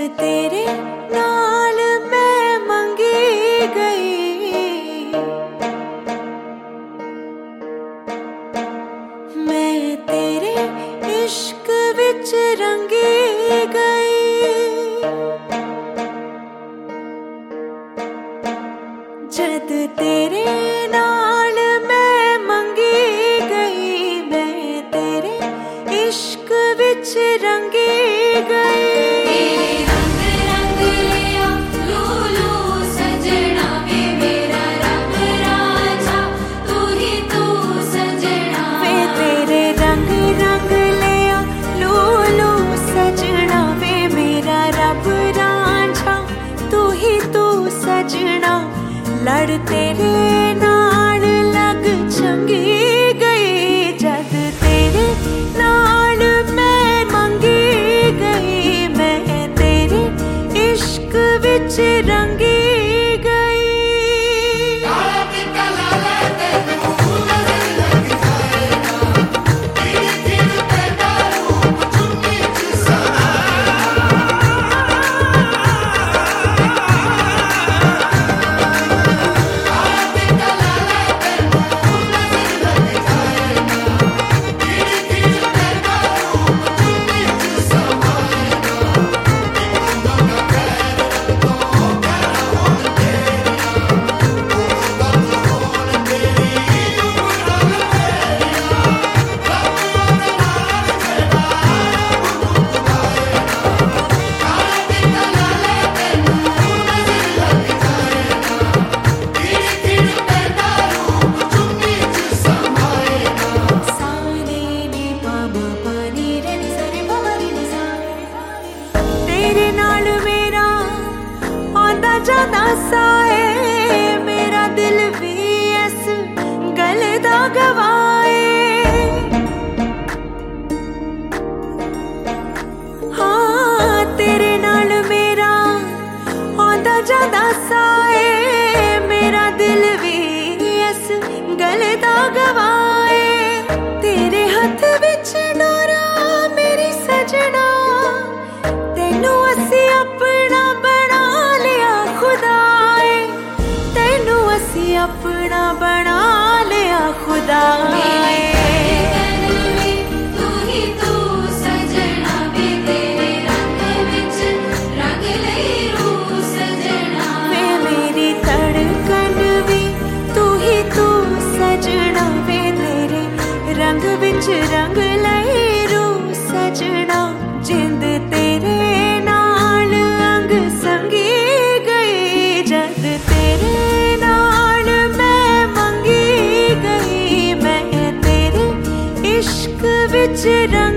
तेरे नाल मैं मंगी गई, मैं तेरे इश्क विच रंगी गई। जद तेरे नाल मैं मंगी गई, मैं तेरे इश्क विच रंगी गई। लड़ तेरे नाल लग चंगी गई, जद तेरे नाल मैं मंगी गई, मैं तेरे इश्क विच रंगी गई। तेरे नाल मेरा आंदा जादा साए, मेरा दिल भी इस गल दा गवाए। हाँ तेरे नाल मेरा आंदा जादा साए, मेरा दिल भी इस गल दा गवाए। तेरे हथ विच डोरा मेरी सजना, तेनू असी अपना बना लिया खुदाए, तेनू असी अपना बना लिया खुदाए। मेरी धड़कन भी तू ही तू सजना, वे तेरे रंग विच रंग लई रू सजना। जिंद तेरे नाल अंग संगी गई, जद तेरे नाल मैं मंगी गई, मैं तेरे इश्क विच रंगी